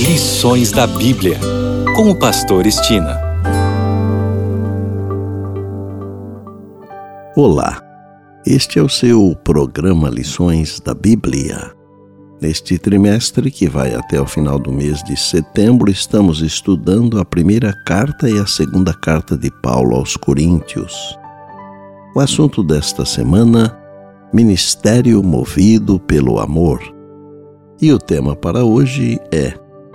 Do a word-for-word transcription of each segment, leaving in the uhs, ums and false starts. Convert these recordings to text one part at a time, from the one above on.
Lições da Bíblia, com o pastor Estina. Olá, este é o seu programa Lições da Bíblia. Neste trimestre, que vai até o final do mês de setembro, estamos estudando a primeira carta e a segunda carta de Paulo aos Coríntios. O assunto desta semana: Ministério movido pelo amor. E o tema para hoje é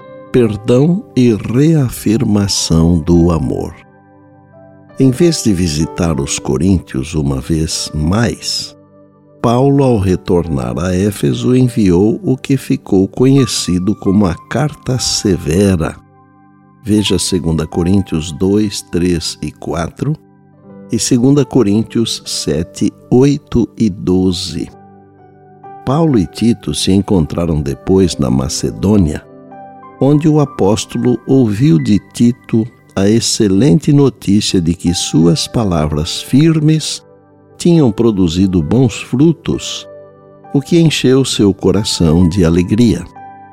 Perdão e reafirmação do amor. Em vez de visitar os coríntios uma vez mais, Paulo, ao retornar a Éfeso, enviou o que ficou conhecido como a Carta Severa. Veja dois Coríntios dois, três e quatro e dois Coríntios sete, oito e doze. Paulo e Tito se encontraram depois na Macedônia, onde o apóstolo ouviu de Tito a excelente notícia de que suas palavras firmes tinham produzido bons frutos, o que encheu seu coração de alegria.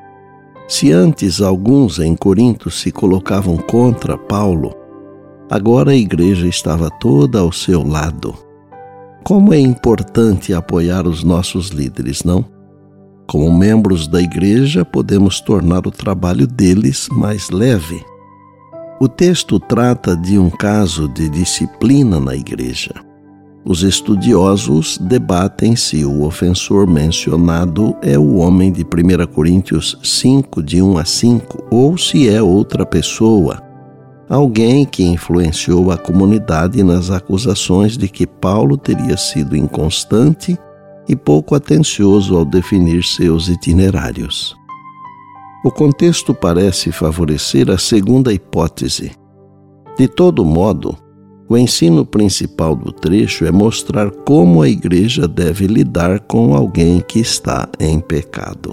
Se antes alguns em Corinto se colocavam contra Paulo, agora a igreja estava toda ao seu lado. Como é importante apoiar os nossos líderes, não? Como membros da igreja, podemos tornar o trabalho deles mais leve. O texto trata de um caso de disciplina na igreja. Os estudiosos debatem se o ofensor mencionado é o homem de primeira Coríntios cinco, de um a cinco, ou se é outra pessoa, alguém que influenciou a comunidade nas acusações de que Paulo teria sido inconstante e pouco atencioso ao definir seus itinerários. O contexto parece favorecer a segunda hipótese. De todo modo, o ensino principal do trecho é mostrar como a igreja deve lidar com alguém que está em pecado.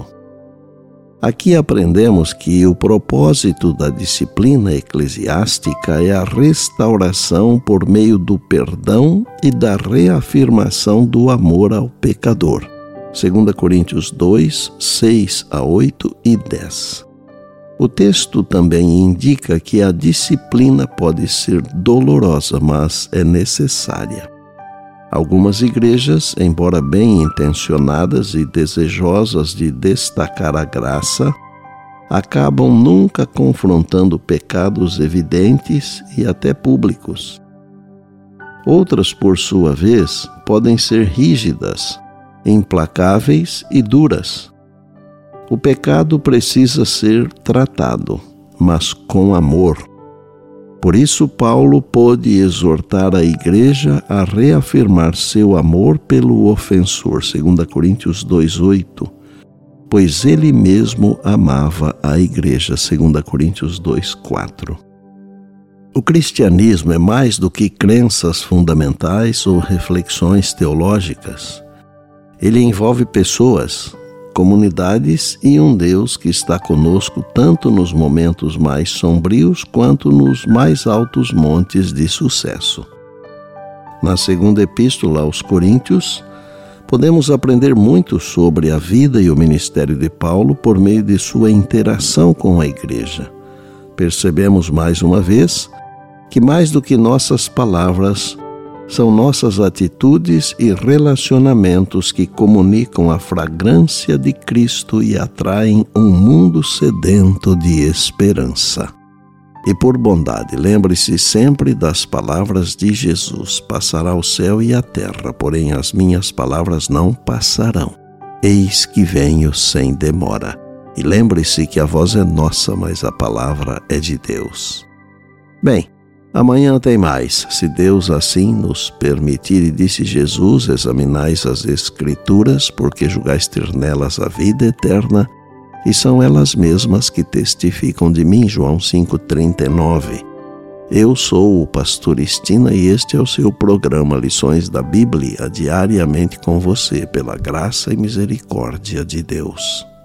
Aqui aprendemos que o propósito da disciplina eclesiástica é a restauração por meio do perdão e da reafirmação do amor ao pecador. dois Coríntios dois, seis a oito e dez. O texto também indica que a disciplina pode ser dolorosa, mas é necessária. Algumas igrejas, embora bem intencionadas e desejosas de destacar a graça, acabam nunca confrontando pecados evidentes e até públicos. Outras, por sua vez, podem ser rígidas, implacáveis e duras. O pecado precisa ser tratado, mas com amor. Por isso, Paulo pôde exortar a igreja a reafirmar seu amor pelo ofensor, dois Coríntios dois, oito, pois ele mesmo amava a igreja, dois Coríntios dois, quatro. O cristianismo é mais do que crenças fundamentais ou reflexões teológicas. Ele envolve pessoas, comunidades e um Deus que está conosco tanto nos momentos mais sombrios quanto nos mais altos montes de sucesso. Na segunda epístola aos Coríntios, podemos aprender muito sobre a vida e o ministério de Paulo por meio de sua interação com a igreja. Percebemos mais uma vez que mais do que nossas palavras, são nossas atitudes e relacionamentos que comunicam a fragrância de Cristo e atraem um mundo sedento de esperança. E por bondade, lembre-se sempre das palavras de Jesus: passará o céu e a terra, porém as minhas palavras não passarão. Eis que venho sem demora. E lembre-se que a voz é nossa, mas a palavra é de Deus. Bem, amanhã tem mais, se Deus assim nos permitir, e disse Jesus: examinais as Escrituras, porque julgais ter nelas a vida eterna, e são elas mesmas que testificam de mim. João cinco, trinta e nove. Eu sou o pastor Estina e este é o seu programa Lições da Bíblia, diariamente com você, pela graça e misericórdia de Deus.